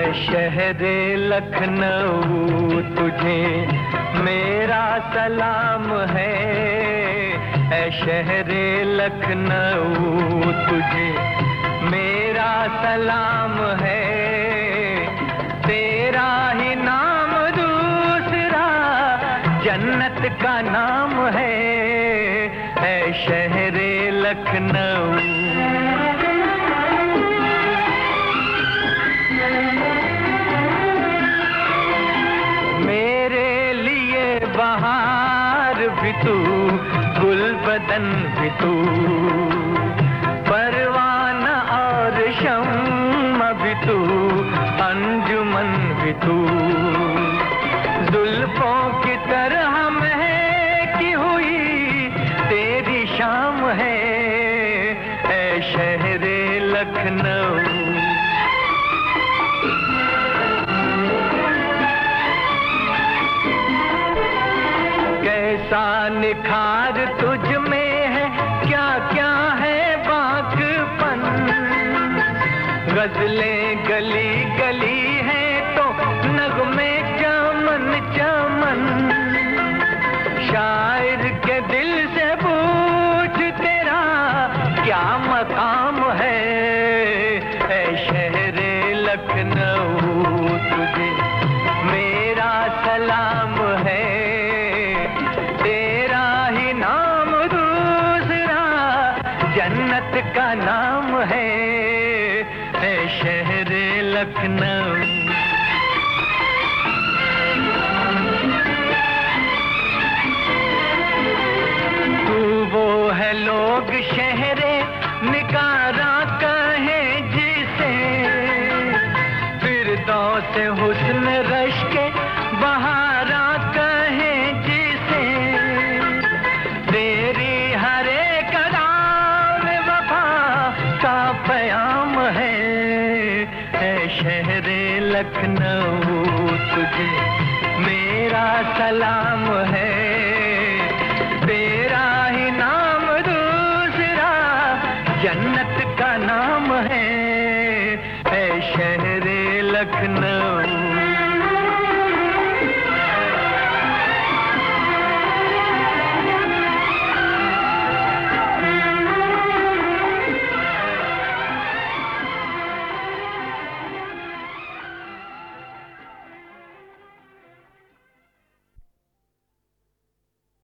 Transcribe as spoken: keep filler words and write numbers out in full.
शहरे लखनऊ तुझे मेरा सलाम है, ऐ शहरे लखनऊ तुझे मेरा सलाम है। तेरा ही नाम दूसरा जन्नत का नाम है, ऐ शहरे लखनऊ। बहार भी तू, गुलबदन भी तू, परवाना और शम्मा भी तू, अंजुमन भी तू। जुल्फों की तरह महकी हुई तेरी शाम है, ऐ शहरे लखनऊ। कैसा निखार तुझ में है, क्या क्या है बाकपन। गजलें गली गली है तो नगमे चमन चमन। शायर के दिल से पूछ तेरा क्या मकाम है, ऐ शहरे लखनऊ तुझे मेरा सलाम है। जन्नत का नाम है, ऐ शहरे लखनऊ। तू वो है लोग शहरे निकारा कहे जिसे, फिरदौस से हुस्न रश के बहारा कहे जिसे। तेरी हरे पयाम है, ऐ शहरे लखनऊ तुझे मेरा सलाम है। तेरा ही नाम दूसरा जन्नत का नाम है, ऐ शहरे लखनऊ।